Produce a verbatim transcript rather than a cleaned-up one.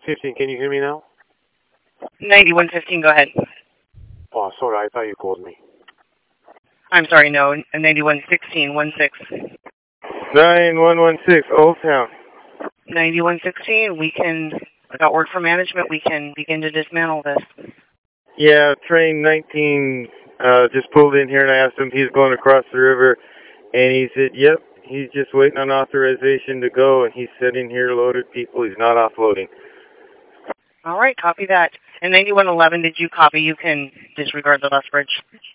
fifteen, can you hear me now? ninety-one fifteen, go ahead. Oh, sorry, I thought you called me. I'm sorry, no, ninety-one sixteen, one six. nine one one six, Old Town. ninety-one sixteen, we can, without word from management, we can begin to dismantle this. Yeah, train nineteen uh, just pulled in here and I asked him if he's going across the river. And he said, yep, he's just waiting on authorization to go. And he's sitting here loaded people. He's not offloading. All right, copy that. And ninety-one eleven, did you copy? You can disregard the left bridge.